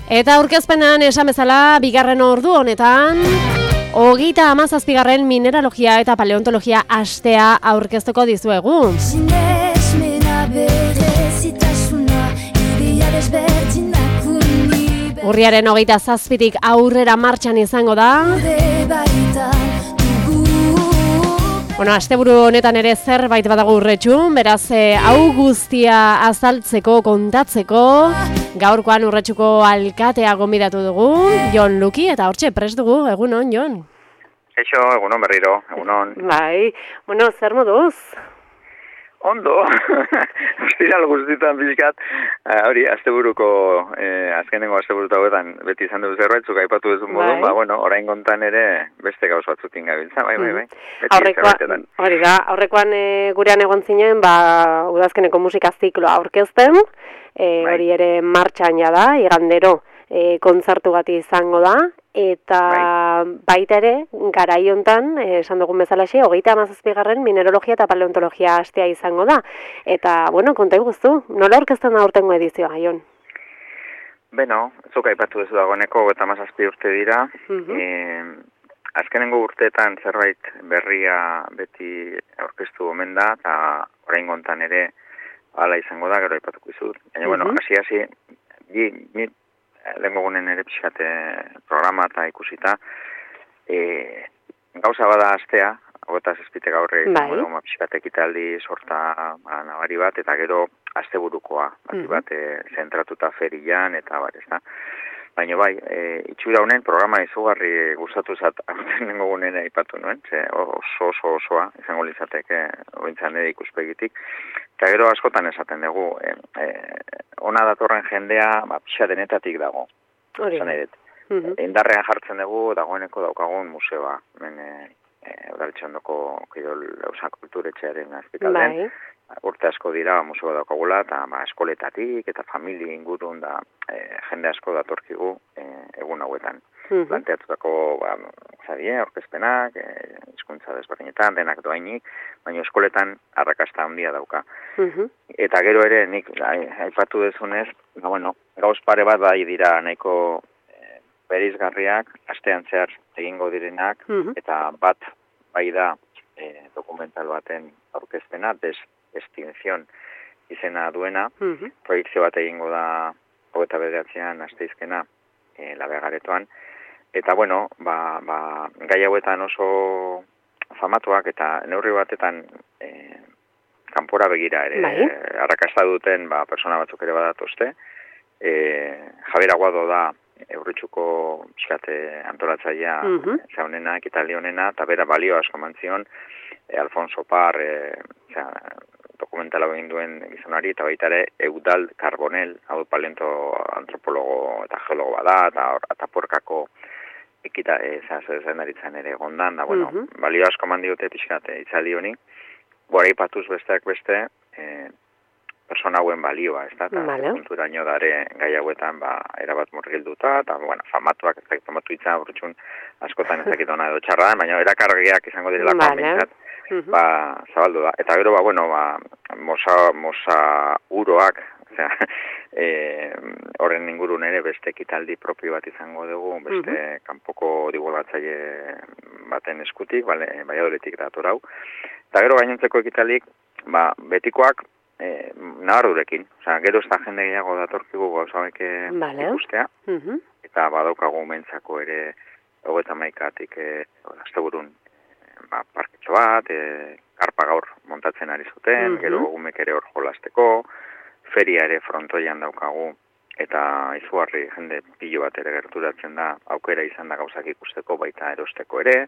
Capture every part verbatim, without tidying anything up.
Eta aurkezpenan esan bezala, bigarren ordu honetan, hogeita hamazazpigarren mineralogia eta paleontologia astea aurkeztuko dizuegu. Urriaren hogeita zazpitik aurrera martxan izango da. Bueno, asteburu honetan ere zerbait badago urretxun, beraz, eh, hau guztia azaltzeko, kontatzeko, gaurkoan urretxuko alkatea gonbidatu dugu, Jon Luki, eta hortxe prest dugu, egunon, Jon? Eixo, egunon berriro, egunon. Bai, bueno, zer moduz? Ondo, ostiral guztietan pixkat, hori, asteburuko, eh, azkenengo asteburuta hauetan beti izan dugu zerbait, zuk aipatu duzu modun, ba, bueno, orain kontan ere beste gauz batzutin gabiltza, bai, bai, bai. Aurrekoan, hori da, aurrekoan e, gurean egon zinen, ba, udazkeneko musika zikloa aurkezten, e, hori ere martxan ja da, igandero e, kontzertu bat izango da, eta bai. Baita ere, garai hontan, esan dugun bezalaxe, hogeita hamazazpigarren mineralogia eta paleontologia astea izango da. Eta, bueno, konta iguzu, nola aurkezten da urtengo edizioa, Jon? Beno, zuk aipatu duzu dagoeneko, hogeita hamazazpi urte dira. Uh-huh. e, azkenengo urteetan zerbait berria beti aurkeztu omen da, eta orain gontan ere hala izango da, gero aipatuko izut. Baina, uh-huh. bueno, hasi-hasi, bi, bi, lehenko gunen ere pixkate programa eta ikusita. E, gauza bada astea, hogeita zazpite gaurre izango dugu, bai. Pixkate ekitaldi sorta ba, nabari bat, eta gero asteburukoa, bat, mm-hmm. bat e, zentratuta ferian, eta bat, ez da. Baina bai, e, itxura honen programa izugarri gustatu zat, lehenko gunen aipatu nuen, ze oso oso osoa, izango litzateke, ointzan ere ikuspegitik. Eta gero askotan esaten dugu, e, e, ona datorren jendea, ba, pixa denetatik dago. Hori. Mm-hmm. Indarrean jartzen dugu, dagoeneko daukagun museoa. Hemen, e, e, Udaletxeondoko Kirol Eusa Kulturetxearen azpikalden. Bai. Urte asko dira museo daukagula, eta ba, eskoletatik eta familia ingurun da e, jende asko datorkigu e, egun hauetan. Mm-hmm. Planteatutako ba, zadie, orkezpenak, e, hizkuntza desberdinetan, denak doainik, baina eskoletan arrakasta handia dauka. Mm-hmm. Eta gero ere, nik aipatu dezunez, ba, bueno, gauz pare bat bai dira nahiko e, berizgarriak, astean zehar egingo direnak, mm-hmm. eta bat bai da e, dokumental baten aurkezpena, des Extinción izena duena, uh-huh. proiektzio bat egingo da hogeita bederatzean asteizkena e, Labegaretoan. Eta bueno, ba, ba, gai hauetan oso famatuak eta neurri batetan e, kanpora begira ere bai. e, arrakasta duten ba, persona batzuk ere badatozte. E, Javier Aguado da Eurritxuko pixkate antolatzailea uh-huh. zaunena, ekitali honena, eta bera balio asko mantzion, e, Alfonso Par, e, zera, dokumentala egin duen gizonari, eta baita ere Eudal Carbonell, hau paleonto antropologo eta geologo bada, eta Atapuerkako ekita zenaritzen ere gondan, da, bueno, uh-huh. balio asko mandiote pixkate itzaldi honi, gora ipatuz besteak beste, e, persona hauen balioa, ez da, eta vale. Punturaino dare gai hauetan, ba, erabat murgilduta, eta, bueno, famatuak, ez dakit famatu itzan, burutxun, askotan ez dakit ona edo txarra, baina erakargeak izango direlako vale. Amintzat, uh-huh. ba, zabaldu da. Eta gero, ba, bueno, ba, mosa, mosa uroak, osea, e, horren ingurun ere beste ekitaldi propio bat izango dugu, beste uh-huh. kanpoko divulgatzaile baten eskutik, bale, Baiadoletik dator hau. Eta gero gainontzeko ekitalik, ba, betikoak, E, nabardurekin, osea, gero ez da jende gehiago datorkigu gauzabeke vale. Ikustea, uh-huh. eta badaukagu mentzako ere hogeita hamaikatik e, asteburun e, ba, parketxo bat, e, karpa gaur montatzen ari zuten, uh-huh. gero gumek ere hor jolasteko, feria ere frontoian daukagu, eta izugarri jende pilo bat ere gerturatzen da, aukera izan da gauzak ikusteko, baita erosteko ere,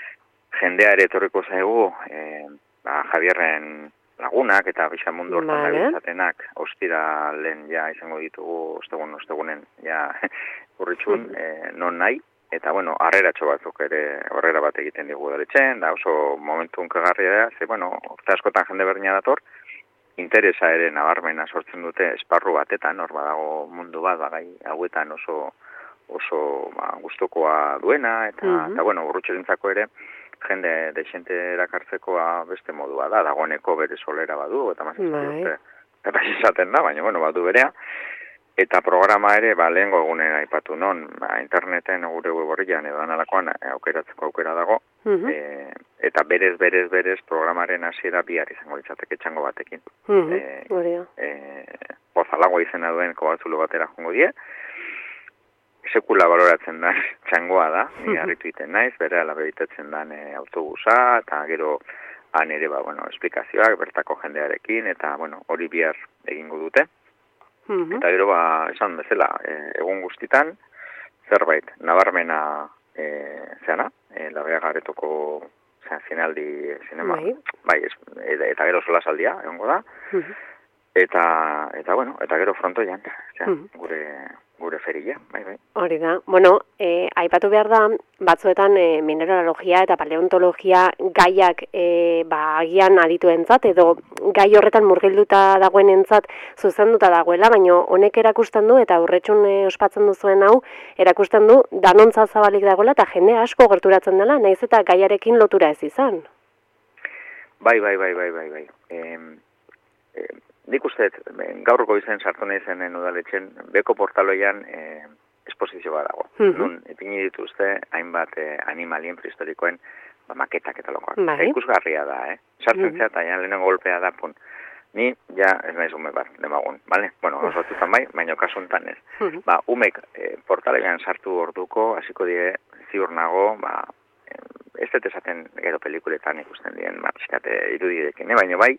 jendea ere etorriko zaigu, e, ba, Javierren lagunak eta bisa mundu hortan vale. Dabiltzatenak ostira lehen ja izango ditugu ostegun ostegunen ja urritxun mm. e, non nahi eta bueno, harreratxo batzuk ere horrera bat egiten digu daretzen, da oso momentu unkagarria da, ze bueno, urte askotan jende berdina dator, interesa ere nabarmena sortzen dute esparru batetan, hor badago mundu bat, bagai hauetan oso oso ba, gustukoa duena, eta, mm-hmm. eta bueno, urrutxerentzako ere, jende desente erakartzekoa beste modua da, dagoeneko bere solera badu, eta mazizte urte, eta izaten da, baina, bueno, badu berea. Eta programa ere, ba, lehengo egunen aipatu non, ba, interneten gure web horrian edo analakoan aukeratzeko aukera dago, uh-huh. e, eta berez, berez, berez programaren hasiera bihar izango litzateke txango batekin. Uh-huh. E, e, Bozalagoa izena duen kobatzulo batera jongo die, sekula baloratzen da txangoa da, ni harritu iten naiz, bere alabebitatzen dan e, autobusa, eta gero han ere, ba, bueno, esplikazioak bertako jendearekin, eta, bueno, hori bihar egingo dute. Uh-huh. Eta gero, ba, esan bezala, e, egun guztitan, zerbait, nabarmena e, zeana, e, labea garetoko zera, zinaldi, zinema, bai, bai es, eta, eta gero sola saldia, egongo da, uh-huh. eta, eta, bueno, eta gero frontoian, zera, uh-huh. gure... gure feria, bai, bai. Hori da. Bueno, eh, aipatu behar da, batzuetan eh, mineralogia eta paleontologia gaiak eh, ba, agian adituentzat, edo gai horretan murgilduta dagoenentzat zuzenduta dagoela, baina honek erakusten du, eta aurretxun eh, ospatzen duzuen hau, erakusten du, danontza zabalik dagoela, eta jende asko gerturatzen dela, naiz eta gaiarekin lotura ez izan. Bai, bai, bai, bai, bai, bai. Eh, eh, Nik uste, gaur goizen sartu nahi zenen udaletxen, beko portaloian eh, esposizio bat dago. Mm-hmm. Nun, ipini dituzte, hainbat eh, animalien prehistorikoen ba, maketak eta lokoak. Bai. Ikusgarria da, eh? Sartzen mm-hmm. zea, eta ja lehenengo golpea da, pun. Ni, ja, ez nahiz ume bat, demagun, bale? Bueno, osotutan bai, baina kasuntan ez. Mm-hmm. Ba, umek eh, portaloian sartu orduko, hasiko die, ziur nago, ba, eh, ez dut esaten gero pelikuletan ikusten dien, ba, pixkate irudidekin, eh? Baina bai,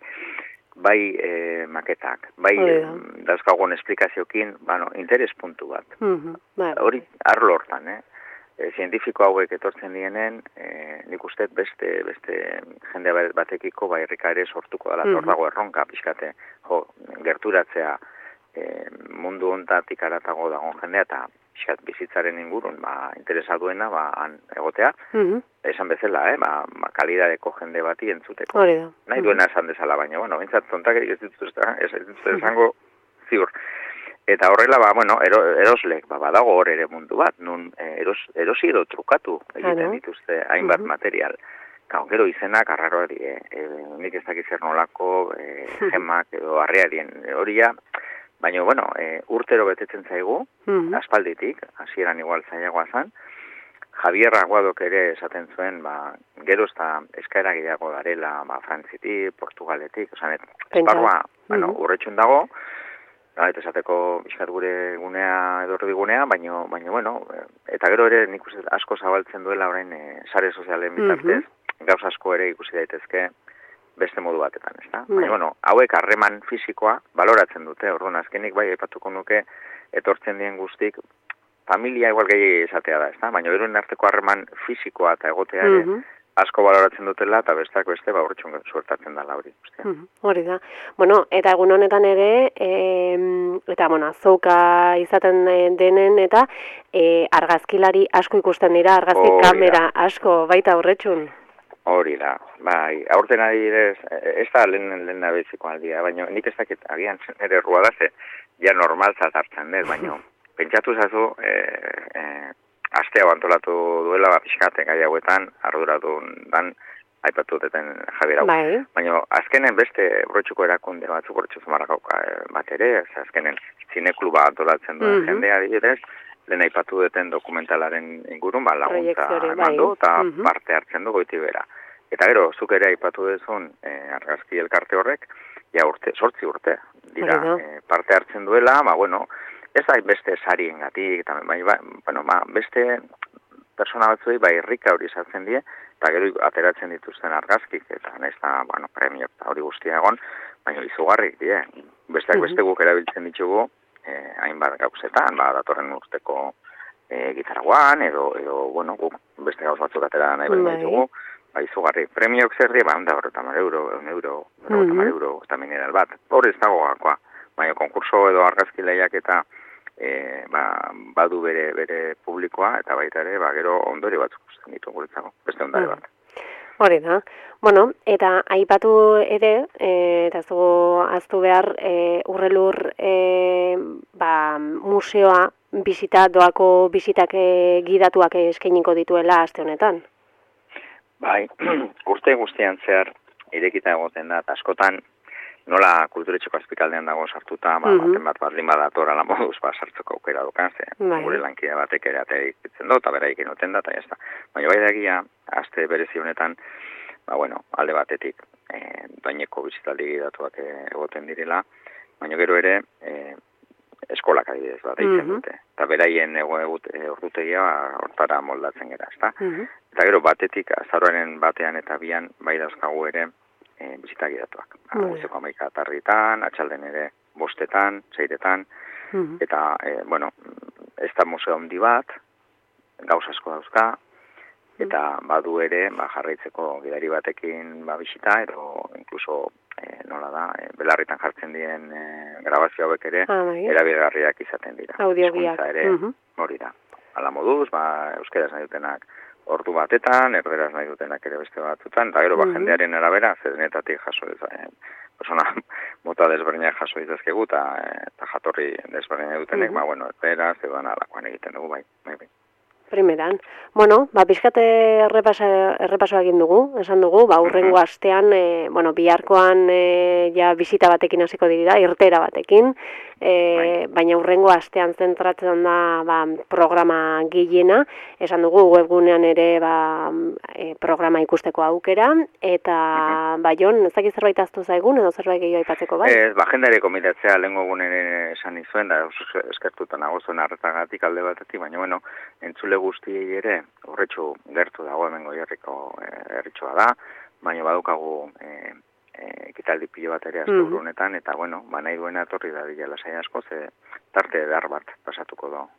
bai e, maketak, bai e, dauzkagun esplikaziokin, bueno, interes puntu bat. Mm-hmm. Hori, arlo hortan, eh? E, zientifiko hauek etortzen dienen, e, nik uste beste, beste jende batekiko bai irrika ere sortuko dela, mm-hmm. dago erronka, pixkate, jo, gerturatzea e, mundu hontatik aratago dagoen jendea, eta pixkat bizitzaren ingurun, ba, interesa duena, ba, han egotea, mm-hmm. esan bezala, eh, ba, ba, kalidadeko jende bati entzuteko. Hori da. Nahi duena esan dezala, baina, bueno, bintzat zontak ez dituzte, ez dituzte esango ziur. Eta horrela, ba, bueno, ero, eroslek, ba, badago hor ere mundu bat, nun eros, erosi edo trukatu egiten dituzte hainbat mm-hmm. material. Gau, gero izenak arraroa die, e, nik ez dakiz zer nolako, e, gemak edo arrearien horia, baina, bueno, e, urtero betetzen zaigu, mm-hmm. aspalditik, hasieran igual zailagoa zan, Javier Aguadok ere esaten zuen, ba, gero ez da eskaera gehiago darela, ba, Frantzitik, Portugaletik, osan, esparroa, mm-hmm. bueno, urretxun dago, eta esateko bizkat gure gunea edo erdigunea, baina, baina, bueno, eta gero ere nik uste asko zabaltzen duela orain e, sare sozialen bitartez, mm-hmm. gauz asko ere ikusi daitezke beste modu batetan, ez da? Baina, bueno, hauek harreman fisikoa baloratzen dute, orduan azkenik bai aipatuko nuke etortzen dien guztik, familia igual gehi esatea da, ez da? Baina beruen arteko harreman fisikoa eta egotea ere mm-hmm. asko baloratzen dutela, eta besteak beste, ba, horretxun suertatzen dela hori. Mm-hmm. Hori da. Bueno, eta egun honetan ere, e, eta, bueno, azouka izaten denen, eta e, argazkilari asko ikusten dira, argazki oh, kamera da. Asko, baita horretxun. Hori da, bai, aurten adibidez, ez da lehen lehen nabeziko aldia, baina nik ez dakit agian ere errua da, ze ja normaltzat hartzen dut, baina pentsatu zazu, e, e, astea antolatu duela, bat pixkate gai hauetan, arduratu dan, aipatu duten Javier hau. Bai. Baina azkenen beste brotxuko erakunde batzuk brotxu zumarrakauka bat ere, azkenen zinekluba antolatzen duen mm-hmm. jendea adibidez, lehen aipatu duten dokumentalaren ingurun, ba, laguntza eman du, eta mm-hmm. parte hartzen du goiti bera. Eta gero, zuk ere aipatu dezun eh, argazki elkarte horrek, ja urte, sortzi urte, dira, eh, parte hartzen duela, ba, bueno, ez da beste sarien gatik, eta, ba, ba, bueno, ba, beste persona batzuei, ba, irrika hori izatzen die, eta gero ateratzen dituzten argazkik, eta nahiz da, bueno, premio, hori guztia egon, baina izugarrik, die, besteak beste guk erabiltzen ditugu, eh, hainbat gauzetan, ba, datorren urteko eh, gitaraguan, edo, edo, bueno, guk beste gauz batzuk atera nahi behar ditugu, ba, izugarri, premiok zer die, ba, onda horretan mar euro, un euro, horretan mar euro, eta mineral bat, hori ez dago gakoa, baina konkurso edo argazki lehiak eta e, ba, badu bere bere publikoa, eta baita ere, ba, gero ondori batzuk usten ditu guretzako, beste ondare bat. Hori da. Bueno, eta aipatu ere, e, eta zu aztu behar, e, urrelur e, ba, museoa bisita, doako bisitak e, gidatuak eskainiko dituela aste honetan. Bai, urte guztian zehar irekita egoten da, eta askotan nola kulturetxeko azpikaldean dago sartuta, ba, Mhm. baten bat baldin badator ala moduz, ba, sartzeko aukera dukan, ze Bai. gure lankide batek ere atea ikitzen du, eta bera ikin uten da, eta ez da. Baina bai da egia, aste berezi honetan, ba, bueno, alde batetik, e, doineko bizitaldi gidatuak egoten direla, baina gero ere, e, eskolak adibidez bat eitzen Mhm. dute. Eta beraien ego egut, e, ordutegia ba, hortara moldatzen gera, ezta? Mhm. Eta gero batetik, azaroaren batean eta bian, bai dauzkagu ere, e, bizitak gidatuak. Muy bien. Goizeko hamaika atarritan, atxalden ere bostetan, seiretan, Mhm. eta, e, bueno, ez da museo handi bat, gauz asko dauzka, eta badu ere, ba, jarraitzeko gidari batekin ba, bisita, edo inkluso, e, nola da, e, belarritan jartzen dien e, grabazio hauek ere, Ah, bai. erabilgarriak izaten dira. Audiogiak. Hizkuntza ere, Mhm. hori da. Ala moduz, ba, euskeraz nahi dutenak ordu batetan, erderaz nahi dutenak ere beste batzutan, eta gero, ba, Mhm. jendearen arabera, zerenetatik jaso ez, e, persona mota desberdinak jaso izazkegu, eta eta jatorri desberdinak dutenek, Mhm. ba, bueno, erderaz, edo alakoan egiten dugu, bai, bai, bai. Primeran. Bueno, ba, pixkate errepasa, errepasoa egin dugu, esan dugu, ba, urrengo astean, e, bueno, biharkoan e, ja bisita batekin hasiko dira, irtera batekin, e, baina urrengo astean zentratzen da ba, programa gehiena, esan dugu webgunean ere ba, e, programa ikusteko aukera, eta ba, Jon, ez dakit zerbait aztu zaigun, edo zerbait gehiago aipatzeko, bai? Ez, ba, jendare komitatzea lehengo egunen ere esan izuen, da oso eskertuta nago zuen arretagatik alde batetik, baina, bueno, entzule guztiei ere, horretxu gertu dago hemengo herriko herritxoa da, baina badukagu e, e, ekitaldi pilo bat ere azte honetan, eta, bueno, ba, nahi duena etorri da dira lasai asko, ze tarte edar bat pasatuko do,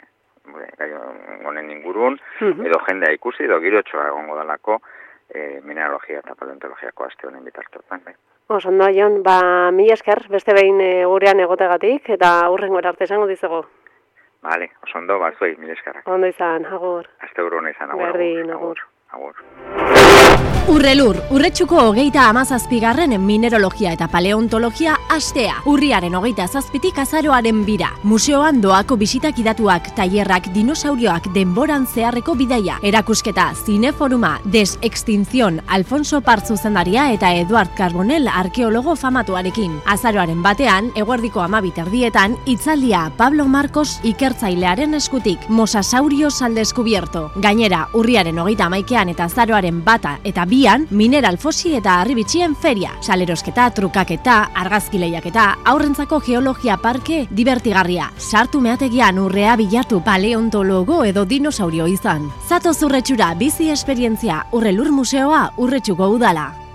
e, gai honen ingurun, edo jendea ikusi, edo girotxoa egongo dalako, e, mineralogia eta paleontologiako aste honen bitartetan, bai. Oso ondo, Jon, ba, mila esker, beste behin e, gurean egotegatik, eta hurrengo arte esango dizugu. Vale, oso ondo, bat zuei, mila eskerrak. Ondo izan, agur. Azte urruna izan, agur, Berdin, agur. agur. Agur. Urrelur, urretxuko hogeita amazazpigarren mineralogia eta paleontologia astea. Urriaren hogeita zazpitik azaroaren bira. Museoan doako bisitak idatuak, tailerrak, dinosaurioak, denboran zeharreko bidaia. Erakusketa, zineforuma, desextinzion, Alfonso Partz zuzendaria eta Eduard Carbonell arkeologo famatuarekin. Azaroaren batean, eguerdiko amabit erdietan, hitzaldia Pablo Marcos ikertzailearen eskutik. Mosasaurios al descubierto. Gainera, urriaren hogeita amaikean eta azaroaren bata eta bian, mineral fosi eta harribitxien feria. Salerosketa, trukaketa, argazki lehiaketa, aurrentzako geologia parke divertigarria. Sartu meategian urrea bilatu paleontologo edo dinosaurio izan. Zatoz urretxura bizi esperientzia, Urrelur Museoa, Urretxuko udala.